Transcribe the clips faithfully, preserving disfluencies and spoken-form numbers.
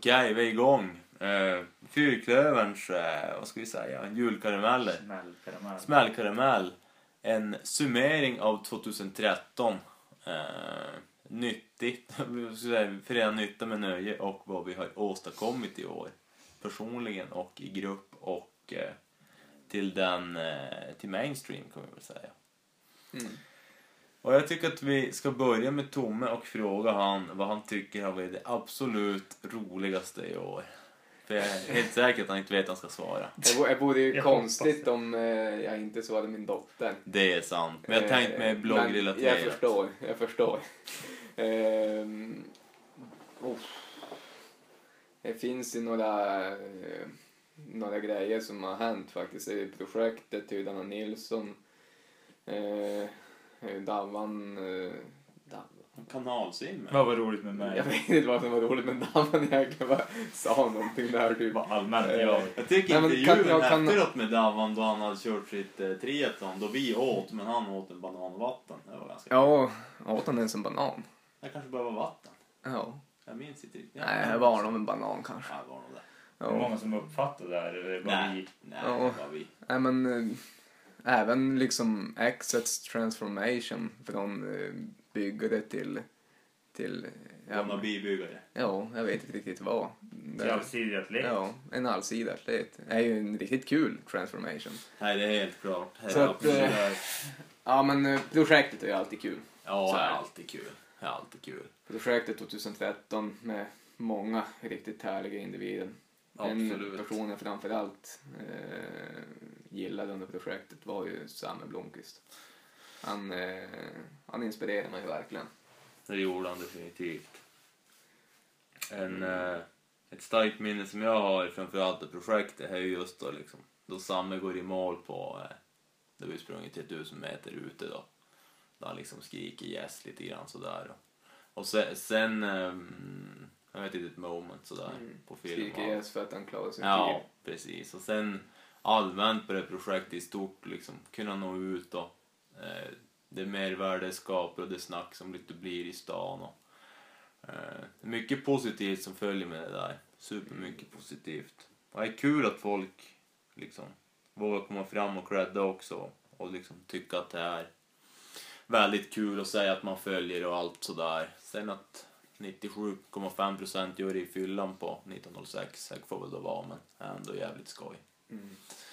Okej, vi är igång. Uh, Fyrklöverns, uh, vad ska vi säga, en julkaramell. Smällkaramell. Smällkaramell. En summering av tjugohundratretton. Uh, nyttigt, förena nytta med nöje och vad vi har åstadkommit i år. Personligen och i grupp och uh, till den uh, till mainstream kan vi väl säga. Mm. Och jag tycker att vi ska börja med Tomme och fråga han vad han tycker har varit det absolut roligaste i år. För jag är helt säker att han inte vet att han ska svara. Det vore ju Jag konstigt om eh, jag inte svarade min dotter. Det är sant. Men jag har tänkt mig Eh, bloggrelaterat. men Jag förstår, jag förstår. Ehm, oh. Det finns ju några, eh, några grejer som har hänt faktiskt i projektet. Tydarna Nilsson. Eh, Davan, eh, Davan. Kanalsim. Vad var roligt med mig? Jag vet inte vad som var roligt men Davan egentligen bara sa någonting där typ. Vad allmänt Eh, jag. Jag tycker Nej, men intervjun kan- jag kan- efteråt med Davan då han hade kört sitt eh, triathlon. Då vi åt, men han åt en bananvatten. Det var ganska Ja, åt han ens en banan? Det kanske bara var vatten. Ja. Jag minns inte riktigt. Nej, det var nog en banan kanske. Ja, det var nog det. Det är Ja. många som uppfattar det här. Eller är det bara Nej, vi? nej, Ja. det var vi. Nej men eh, även liksom Exets transformation från eh, byggare till till ja, Såna bibyggare. ja, jag vet inte riktigt vad. Till Det- allsidig atlet. Ja, en allsidig atlet. Det är ju en riktigt kul transformation. Nej, det är helt klart. Det är Så att, absolut. eh, Ja men eh, projektet är ju alltid kul. Ja, så det är är det. alltid kul. Det är alltid kul. Projektet tjugotretton med många riktigt härliga individer. Absolut. En person jag framförallt eh, gillade under projektet var ju Samme Blomqvist. Han, eh, han inspirerar mig verkligen. Det gjorde han definitivt. En, eh, ett starkt minne som jag har framförallt av projektet är ju just då liksom då Samme går i mål på eh, där vi sprungit till tusen meter ute då. Där han liksom skriker yes lite grann sådär. Och sen, sen eh, jag vet inte ett moment sådär Mm. på film. Skriker yes för att han klarar sin Ja, tid. precis. Och sen allmänt på det projektet i stort liksom kunna nå ut och eh, det mervärde skapar och det snack som lite blir i stan och eh, mycket positivt som följer med det där. Supermycket positivt. Och det är kul att folk liksom vågar komma fram och credda också och liksom tycka att det är väldigt kul att säga att man följer och allt sådär. Sen att nittiosju komma fem procent gör det i fyllan på nitton noll sex. Jag får väl då vara, men det är ändå jävligt skoj. Mm.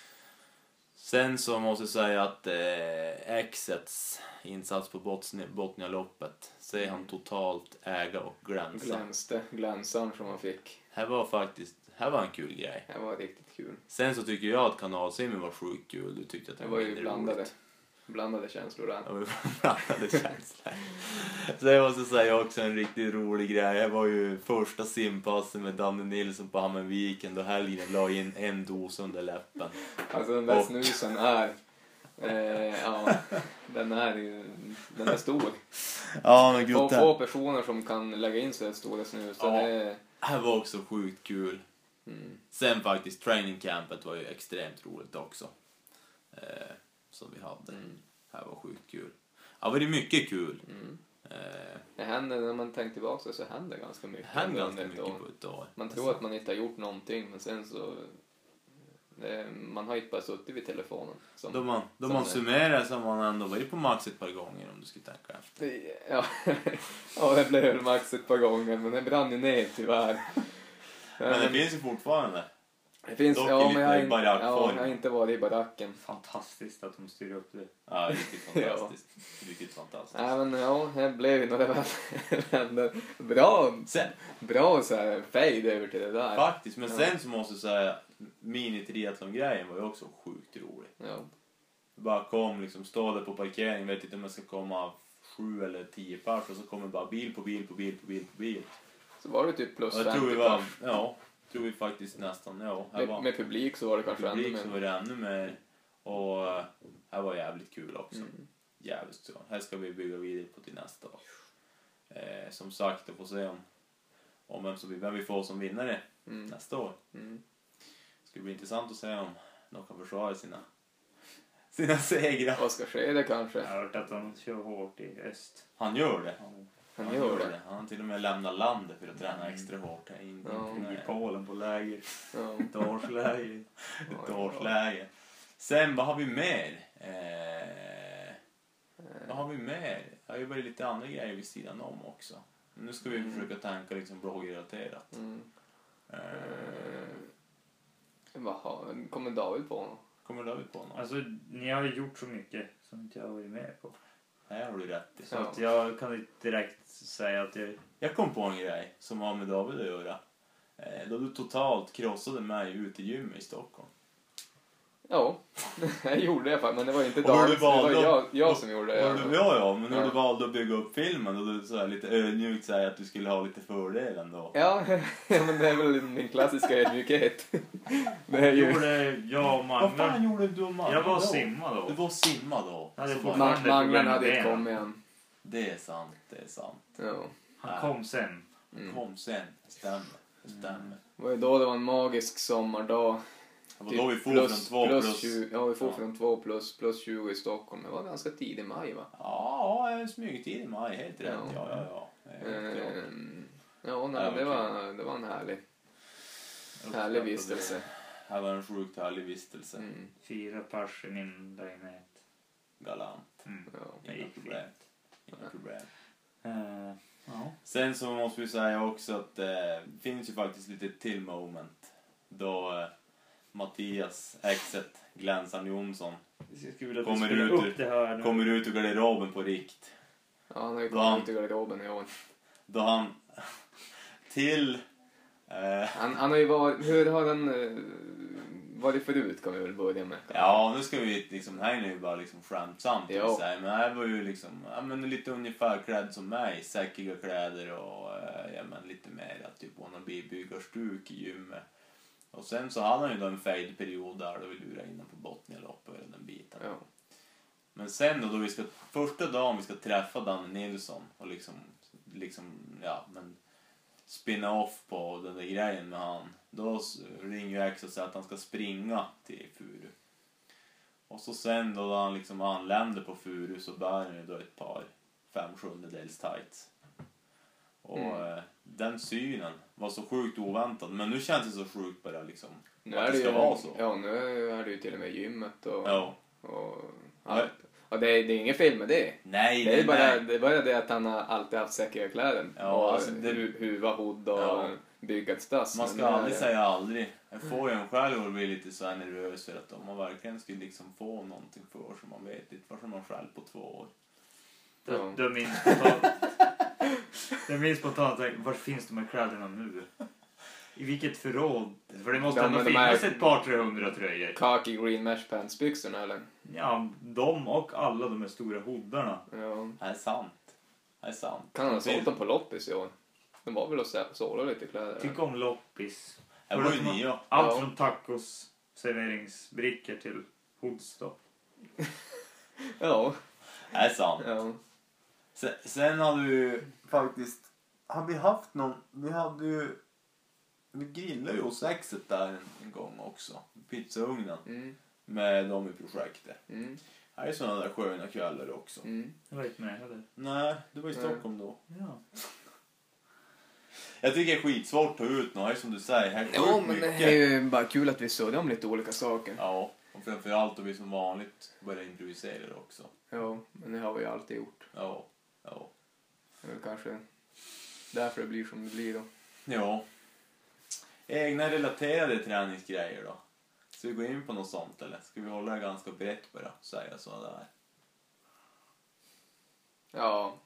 Sen så måste jag säga att eh, Exets insats på Botnia- Botnialoppet ser han totalt äga och glänsa. Glänste, glänsan som man fick. Här var faktiskt, här var en kul grej. Det var riktigt kul. Sen så tycker jag att kanalsimmen var sjukt kul. Du tyckte att det Det var, var ju mindre blandade, roligt. blandade känslor där. Det var ju blandade känslor. Så jag måste säga också en riktigt rolig grej. Det var ju första simpassen med Danne Nilsson på Hammenviken då helgen la in en dos under läppen. Alltså den där Och- snusen är, eh, ja, den är ju, den är stor. Ja, men Få, gud. få personer som kan lägga in så här stora snusar. Ja. Det är, Det här var också sjukt kul. mm, Sen faktiskt training campet var ju extremt roligt också. Eh, som vi hade. mm, Det här var sjukt kul. Ja, var det mycket kul. mm. Eh, Det händer, när man tänker tillbaka så händer ganska mycket. det hände under ganska ett mycket år. på ett år. Man tror att man inte har gjort någonting men sen så det, man har inte bara suttit vid telefonen. Som, Då man, då som man är- summerar så har man ändå varit på max ett par gånger om du skulle tänka efter. Det- Ja, ja det blev väl max ett par gånger men det brann ju ner tyvärr. Men det finns ju fortfarande. det finns, dock ja, i men jag har, lite in, barackform. ja, jag har inte varit i baracken. Fantastiskt att de styr upp det. Ja, riktigt fantastiskt. Riktigt fantastiskt. Nej men ja, det blev ju några vänner. Bra, Sen, bra så här fade över till det där. faktiskt, men Ja. sen så måste jag säga mini-triathlon-grejen var ju också sjukt rolig. Ja. Bara kom liksom, stå där på parkering, vet inte om jag ska komma sju eller tio pers och så kommer bara bil på bil på bil på bil på bil. Så var det typ plus Och jag tror vi femtio var, pers. ja, tror vi faktiskt nästan, ja, här Med, var med publik så var det kanske ännu publik så mer. var det ännu mer och eh, här var jävligt kul också. Mm. Jävligt så. Här ska vi bygga vidare på till nästa år. Eh, som sagt, jag får se om, om vem, som, vem vi får som vinnare Mm. nästa år. Mm. Det ska bli intressant att se om de kan försvara sina, sina segrar. Vad ska ske det kanske? Jag har hört att de kör hårt i öst. Han gör det. Ja. Han, Han gör gör det. det. Han har till och med lämnat landet för att träna Mm. extra hårt här in. Ja. I Polen på läger. Ja. Ett årsläger. Ett årsläge. Sen, vad har vi mer? Eh, vad har vi mer? Jag har ju varit lite andra grejer vid sidan om också. Men nu ska vi Mm. försöka tänka liksom bloggrelaterat. Mm. Eh, Eh, vad har, kommer David på något? kommer David på något? Alltså, ni har ju gjort så mycket som inte jag har varit med på. Nej, har du rätt i. Så Ja. att jag kan inte direkt säga att jag... Jag kom på en grej som har med David att göra. Eh, då du totalt krossade mig ute i gymmet i Stockholm. Ja, jag gjorde det faktiskt, men det var inte Och hur David, du det var valde- jag, jag som gjorde det. Och du, ja, ja, men när Ja. du valde att bygga upp filmen och du så här lite ödmjukt säger att du skulle ha lite fördel ändå. Ja, ja, men det är väl min klassiska ödmjukhet. Det är ju... Gjorde jag och Vad fan Manglar... gjorde du och Maglan Jag var då? simma då. Du var simma då. Jag hade Så fortfarande- bara, Ma- Maglan problem hade med inte benen. kommit än. det är sant, det är sant. Ja. Han kom sen. Mm. Kom sen, det stämmer, det stämmer. Det var ju då det var en magisk sommardag. Det var då vi for plus, från två plus, plus... tjugo, ja, vi får Ja. från två plus, plus tjugo i Stockholm. Det var ganska tidig maj, va? Ja, en smygtid i maj, helt rätt. Ja, Ja. ja, ja. Helt klart. Ehm, ja, nej, Ja, det, okej. var, det var en härlig, härlig vistelse. Det här var en sjukt härlig vistelse. Mm. Fyra pers i min lägenhet. Galant. Mm. Ja. Det Inga gick problem. Inga problem. Uh, ja. Sen så måste vi säga också att eh, det finns ju faktiskt lite till moment. Då eh, Mattias, exet, Glänsan Jonsson, Jag skulle vilja att Kommer du spelar ut ur- upp det här nu. kommer ut ur garderoben på rikt. Ja, han har ju Då han- kommit ut i garderoben i år. Då han till... Eh, Han, han har ju varit, hur har han eh, varit förut, kan vi väl börja med. ja, nu ska vi liksom, det här är ju bara liksom skämtsamt vill Ja. jag säga. Men det här var ju liksom, ja men lite ungefär klädd som mig. Säckiga kläder och eh, ja men lite mer att typ wannabe byggarstuk i gymmet. Och sen så hade han ju då en fade-period där då vi lurade in på Botnialoppet och den biten. Ja. Men sen då, då vi ska, första dagen vi ska träffa Danne Nilsson och liksom, liksom ja men spinna off på den där grejen med han. Då s- ringer ju X och säger att han ska springa till Furu. Och så sen då, då han liksom anländer på Furu så bär han ju då ett par fem sjundedels tights. Och Mm. eh, den synen var så sjukt oväntad. Men nu känns det så sjukt bara liksom. Nu Att är det det ska ju, vara så. Ja, nu är det ju till och med gymmet och, Ja. och Ja. allt. Och det, är- det är inget fel med det. Nej, Det är, nej, bara, nej. det är bara det att han har alltid haft säkra kläder. Ja, och alltså det- hu- huva, hood och Ja. byggat stass. Man Men ska nu är aldrig det- säga aldrig. Jag får ju en själv att bli lite så här nervös för att om man verkligen skulle liksom få någonting för som man vet inte varför man själv på två år. Ja. Då, då minns spontant... Jag minns spontant, var finns de här kläderna nu? I vilket förråd? För det måste Ja, ändå men de finnas här- ett par trehundra tröjor. Khaki green mesh pants byxorna eller? Ja, de och alla de här stora hoodarna. Ja. Det är sant. Det är sant. Kan han ha sålt dem på loppis i år? De var väl och sä- sålde lite kläder? Tyck om loppis. Jag var ju nya. Allt Ja. från tacos, serveringsbrickor till hoodstopp. Ja. Det är sant. Ja. Sen, sen har du ju faktiskt... Har vi haft någon... Vi hade ju... Vi grillade ju hos exet där en, en gång också. Pizzaugnen. Mm. Med dem i projektet. Mm. Det är sådana där sköna kvällar också. Mm. Jag var inte med heller. Nej, du var i Nej. Stockholm då. Ja. Jag tycker det är skitsvårt att ta ut något, som du säger. Här är Ja, sjukt men det mycket. är ju bara kul att vi surrar om lite olika saker. Ja, och framförallt att vi som vanligt börjar improvisera också. Ja, men det har vi ju alltid gjort. Ja, ja. Det är väl kanske därför det blir som det blir då. Ja. Egna relaterade träningsgrejer då? Ska vi gå in på något sånt eller? Ska vi hålla det ganska brett bara, säga så där? Ja.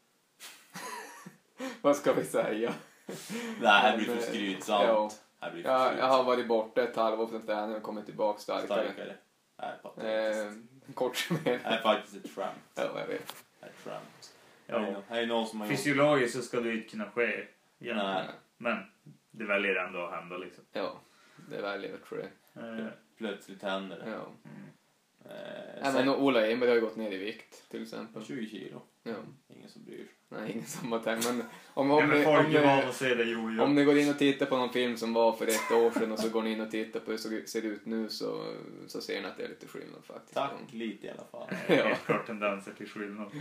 Vad ska vi säga? Det här blir Men, för eh, skrytsamt. ja. Det här blir för Jag, jag har skrytsamt. varit borta ett halvår från träningen och kommit tillbaka starkare. Starkare. Det här är patetiskt. Eh, kort Det här är summering. faktiskt ett skämt. Ja, jag vet. Det är ett skämt. Ja. Här är nå- här är någon som har gjort... Fysiologiskt så ska det inte kunna ske. egentligen. Nej. Men det väljer ändå att hända liksom. Ja, det väljer jag tror jag. Eh, Plötsligt händer det. Ja. Eh, Nej, sen- men Ola Enberg har ju gått ner i vikt till exempel. tjugo kilo. Ja. Ingen som bryr sig. Nej, ingen som har tänkt. Men om, ja, om, men ni, folk om, är vana ni, att se det jojo. om ni går in och tittar på någon film som var för ett år sedan och så går ni in och tittar på hur det ser ut nu så, så ser ni att det är lite skillnad faktiskt. Tack, lite i alla fall. Eh, Ja. Helt klart tendenser till skillnad.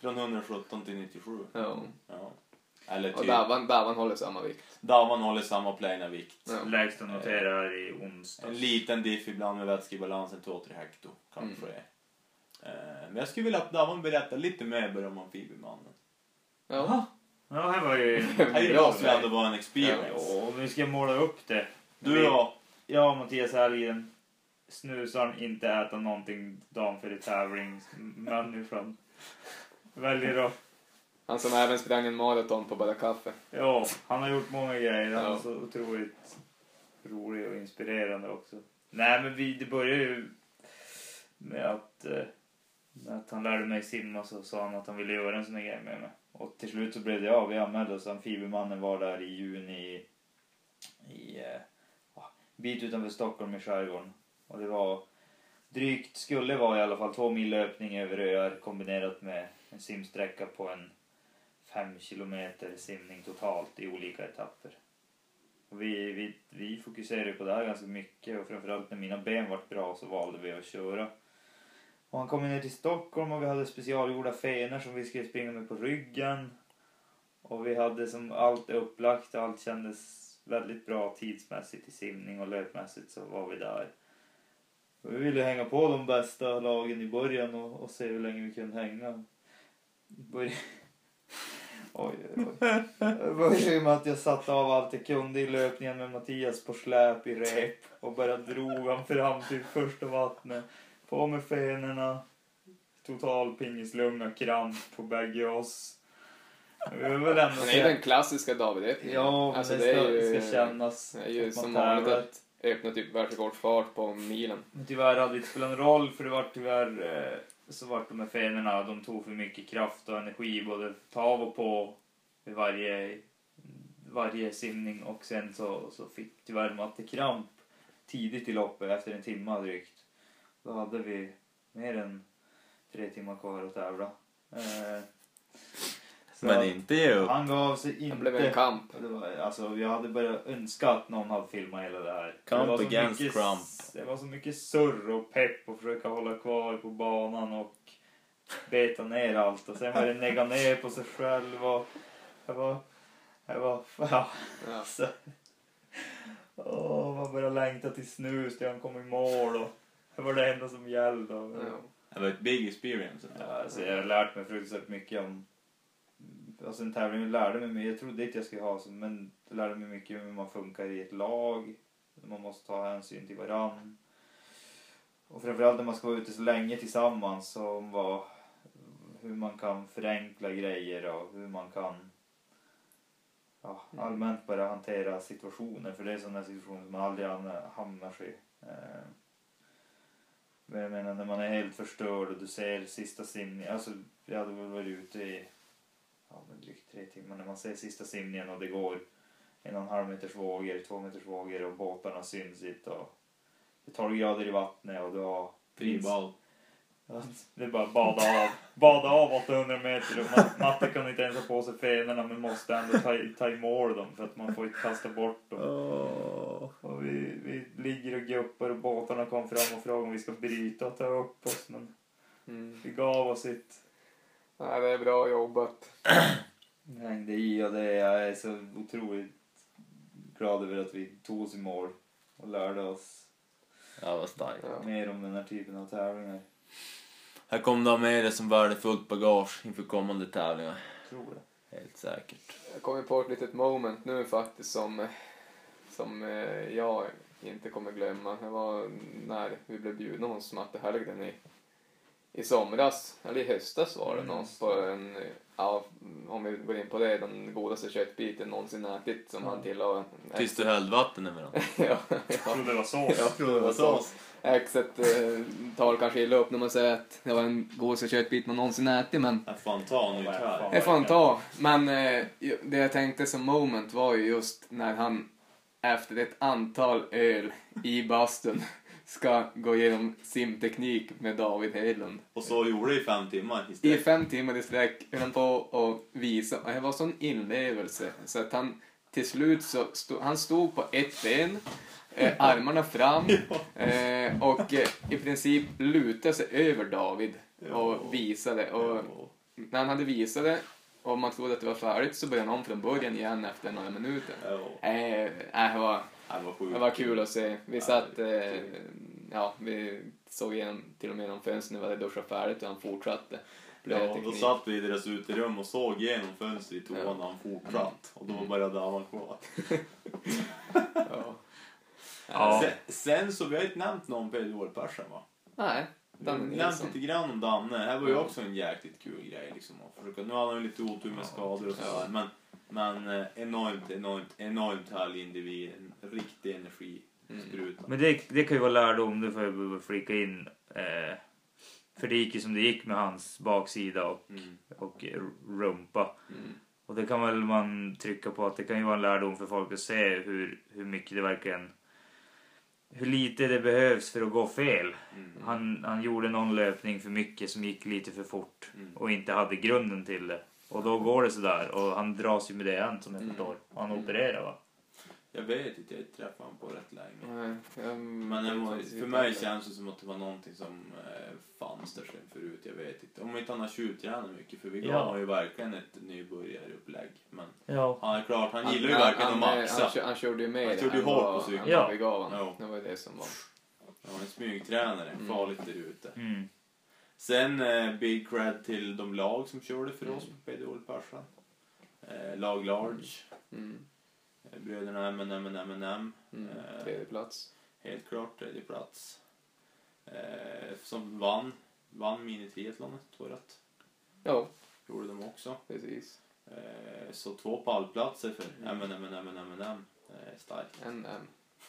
Från hundrasjutton till nittiosju. Ja. Ja. Eller Och typ. Davan, Davan håller samma vikt. Davan håller samma plana vikt. Ja. Lägst att notera är i onsdags. En liten diff ibland med vätskebalansen två till tre hekto. Kanske Mm. eh, Men jag skulle vilja att Davan berättar lite mer om amfibiemannen. Ja. Ja, här var ju... Det måste ju ändå vara en experience. Ja, vi ska måla upp det. Du då? Ja, Mattias Helgen. Snusaren inte äta någonting dagen före tävling. Människan väljer att... Han som även sprang en maraton på bara kaffe. Ja, han har gjort många grejer. Han är Ja. så otroligt rolig och inspirerande också. Nej, men vi, det började ju med att, eh, med att han lärde mig simma, så sa han att han ville göra en sån här grej med mig. Och till slut så blev det jag. Vi anmälde oss. Amfibiemannen var där i juni i eh, bit utanför Stockholm i skärgården. Och det var drygt, skulle vara i alla fall två mil löpning över öar kombinerat med en simsträcka på en fem kilometer simning totalt i olika etapper. Och vi, vi, vi fokuserade på det här ganska mycket, och framförallt när mina ben var bra så valde vi att köra. Och han kom ner till Stockholm och vi hade specialgjorda fenor som vi skulle springa med på ryggen. Och vi hade som allt upplagt, allt kändes väldigt bra tidsmässigt i simning, och löpmässigt så var vi där. Och vi ville hänga på de bästa lagen i början och, och se hur länge vi kunde hänga. Börj... Oj, oj, oj. Jag började med att jag satte av allt jag kunde i löpningen med Mattias på släp i rep och bara drog han fram till första vattnet. På med fenorna, total pingislunga, kramp på bägge oss. Vi vill väl ändå Men det är ju den klassiska David-repningen. Ja, men Alltså, det, det ska, är ju, det ska kännas. Det är ju att man som vanligt tävlar. att öppna typ världsrekordfart på milen. Men tyvärr hade det inte spelat någon roll, för det var tyvärr eh, så vart de här fenorna, de tog för mycket kraft och energi både ta av och på vid varje, varje simning, och sen så, så fick tyvärr Matte kramp tidigt i loppet efter en timme drygt. Då hade vi mer än tre timmar kvar att tävla. Eh, så Men inte ge upp. han gav sig Det inte. blev en kamp. Det var, alltså, jag hade bara önskat att någon hade filmat hela det här. Kamp det var så against mycket, Trump. Det var så mycket surr och pepp och försöka hålla kvar på banan och beta ner allt. Och sen var det nega ner på sig själv. Och jag var... Jag var... Ja, Ja. alltså, åh, man började längta till snus till han kom i mål. Och det var det enda som gällde. Och, Ja. Det var ett big experience. ja, alltså, jag har lärt mig fruktansvärt mycket om... Alltså en tävling lärde mig mycket. Jag trodde inte jag skulle ha så, men det lärde mig mycket om hur man funkar i ett lag. Man måste ta hänsyn till varann. Och framförallt när man ska vara ute så länge tillsammans, så var hur man kan förenkla grejer och hur man kan ja, allmänt bara hantera situationer. För det är sådana situationer som man aldrig hamnar sig i. Eh, Men jag menar, när man är helt förstörd och du ser sista simningen. Alltså jag hade väl varit ute i ja, men drygt tre timmar när man ser sista simningen och det går en och en halv meters vågor, två meters vågor och båtarna syns inte och det är tolv grader i vattnet och du har Friball. ja, det är bara bada av bada av åttahundra meter och Mat- Matte kan inte ens ha på sig fenorna men måste ändå ta, ta i mål dem för att man får inte kasta bort dem. Och vi, vi ligger och guppar och båtarna kom fram och frågar om vi ska bryta och ta upp oss, men Mm. vi gav oss ett Ja, det är bra jobbat. hängde i och det jag är så otroligt glad över att vi tog oss i mål och lärde oss Ja, vad starkt. Ja. mer om den här typen av tävlingar. Här kommer du ha med det som värdefullt bagage inför kommande tävlingar. Tror det. Helt säkert. Jag kommer på ett litet moment nu faktiskt som, som eh, jag inte kommer glömma. Det var när vi blev bjudna hos Matte Hellgren i, i somras, eller i höstas var det Mm. någon på en, ja, om vi går in på det, den godaste köttbiten någonsin ätit som Ja. han tillhör. Tills du hällde vatten över den. ja, Jag ja. trodde det var sås. Jag tror det var sås. Exet eh, tar kanske illa upp när man säger att det var den godaste köttbit man någonsin ätit, men Jag får ta nytt här. det får han ta. Men eh, det jag tänkte som moment var ju just när han efter ett antal öl i bastun ska gå igenom simteknik med David Hedlund. Och så gjorde det i fem timmar I istället. fem timmar i sträck höll han på och visa. Och det var sån inlevelse så att han till slut så stod, han stod på ett ben, eh, armarna fram eh, och eh, i princip lutade sig över David och visade. Och när han hade visat det och man trodde att det var färdigt så började han om från början igen efter några minuter. Ja. Eh, äh, det var, Det var sjukt. det var kul att se. Vi Ja, satt, det var eh, kul. ja, vi såg igenom till och med någon fönster när vi hade duschat färdigt och han fortsatte. Ja, då Teknik. satt vi i deras uterum och såg igenom fönstret i toan Ja. när han fortsatt. Och då började han vara kvar. Ja. Ja. Sen, sen så, vi har inte nämnt någon på Edvard-Persen va? Nej, Vi har Danne nämnt Nilsson. lite grann om Danne. Det här var ju Ja. också en jäkligt kul grej liksom. Att försöka, nu har han ju lite otur med skador och sådär. Ja. Men, men eh, enormt, enormt, enormt härlig individ. En riktig energispruta. Men det, det kan ju vara lärdom, det får jag bara flika in. Eh, för det gick ju som det gick med hans baksida och, Mm. och rumpa. Mm. Och det kan väl man trycka på att det kan ju vara en lärdom för folk att se hur, hur mycket det verkligen... Hur lite det behövs för att gå fel. Mm. Han, han gjorde någon löpning för mycket som gick lite för fort. Mm. Och inte hade grunden till det. Och då går det sådär. Och han dras ju med det än som jag Mm. förstår. Och han Mm. opererar va? Jag vet inte, jag har inte träffat honom på rätt länge. Nej, jag, Men det var, faktiskt för inte mig heller. känns det som att det var någonting som eh, fanns där sen förut, jag vet inte. Om inte han har tjuvtränat mycket, för vi gav Ja. honom ju verkligen ett nybörjarupplägg. Men Ja. han är klart, han gillar ju han, verkligen han, att han, maxa. han, han körde ju med Han körde ju än hårt vad- på cykeln. än Ja. vad vi gav honom. Ja. Det var ju det som var. Han var en smygtränare, Mm. farligt där ute. Mm. Sen eh, big cred till de lag som körde för oss Mm. på P D Olpersan. Eh, lag Large, Mm. eh, bröderna M and M and M and M. Mm. Eh, Tredje plats. Helt klart tredje plats. Eh, som vann, vann mini-triathlonet, tror jag att. Ja, Gjorde de också. precis. Eh, så två pallplatser för Mm. M and M and M and M and M. Eh, starkt. En M.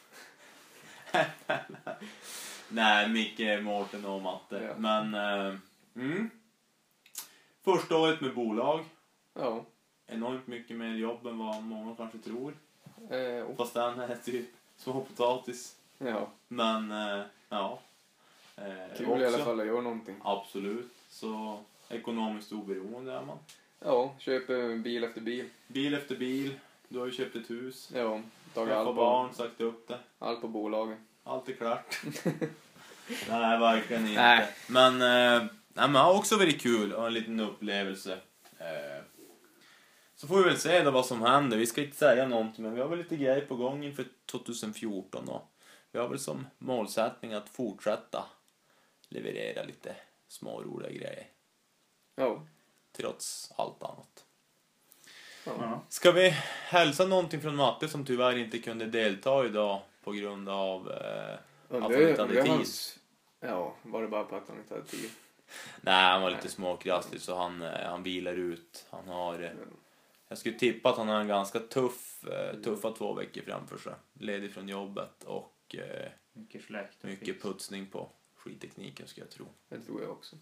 Nej, Micke, Mårten och Matte. Ja. Men, eh, mm. Första året med bolag. Ja. Enormt mycket mer jobb än vad många kanske tror. Eh, och, Fast den är typ småpotatis. ja. Men, eh, ja. Eh, Kul också, i alla fall att göra någonting. Absolut. Så ekonomiskt oberoende är man. Ja, köper bil efter bil. Bil efter bil. Du har ju köpt ett hus. Ja, tagit Skaffa allt på, barn, sagt upp det. allt på bolaget. Allt är klart. Nej, verkligen inte. Nej. Men, eh, nej, men det har också varit kul och en liten upplevelse. Eh, så får vi väl se då vad som händer. Vi ska inte säga någonting, men vi har väl lite grejer på gång inför tjugohundrafjorton. Och vi har väl som målsättning att fortsätta leverera lite små roliga grejer. Ja. Trots allt annat. Ja. Ja. Ska vi hälsa någonting från Matte som tyvärr inte kunde delta idag på grund av eh, Och att det- han inte hade det tid? hans- Ja, var det bara på att han inte hade tid. Nej, han var lite Nej. småkrasslig så han, eh, han vilar ut. Han har, eh, jag skulle tippa att han har en ganska tuff, eh, tuffa två veckor framför sig. Ledig från jobbet och eh, Mycket släkt. och mycket fix. putsning på skidtekniken ska jag tro. Det tror jag också.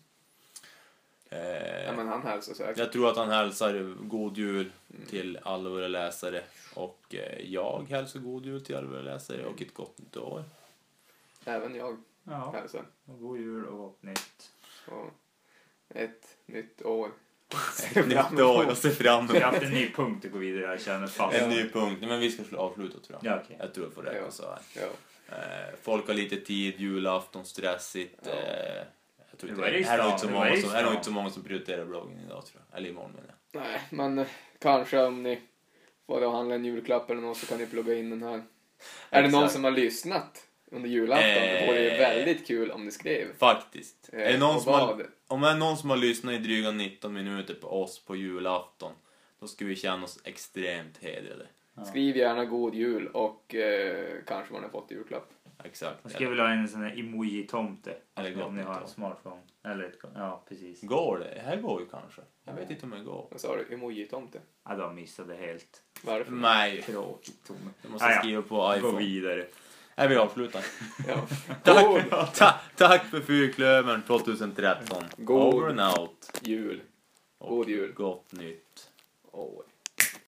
Eh, Ja, men han hälsar säkert. jag tror att han hälsar god jul Mm. till alla våra läsare och eh, jag hälsar god jul till alla våra läsare och ett gott nytt år. Även jag Ja. hälsar. Och god jul och gott nytt. Och ett nytt år. Ett nytt år och se fram Vi har emot haft en ny punkt att gå vidare här, känner fast. en ny punkt. Nej, men vi ska slå avsluta tror jag. Ja, okej. Jag tror jag får räkna Ja. så här. Ja. Eh, folk har lite tid, julafton, stressigt. Ja. Eh, jag tror Det inte, var i här är nog inte så stan, det många var i som, här är nog stan. inte så många som prioriterar bloggen idag tror jag. Eller imorgon menar jag. Nej, men eh, kanske om ni får att handla en julklapp eller något så kan ni plugga in den här. Är det någon Exakt. som har lyssnat under julafton? Det vore ju Eh. väldigt kul om ni skrev. Faktiskt. Eh, är det någon och som har, vad? om det är någon som har lyssnat i dryga nitton minuter på oss på julafton, då ska vi känna oss extremt hedrade. Ja. Skriv gärna god jul och eh, kanske vad ni har fått i julklapp. Exakt. Jag skulle vilja ha en sån här emoji-tomte. Eller gott om ni har en nytt år. smartphone. Eller ett, ja, precis. Går det? Det här går ju kanske. Jag vet inte om det går. Vad sa du? Emoji-tomte? Ja, de missade helt. Varför? Nej. Tråkigt, Tommy. Du måste Ah, ja. skriva på Gå iPhone. vidare. Nej, vi avslutar. Ja. Tack, ta, tack för Fyrklövern tjugohundratretton. God- Over and out. Jul. Och God jul. Gott nytt År.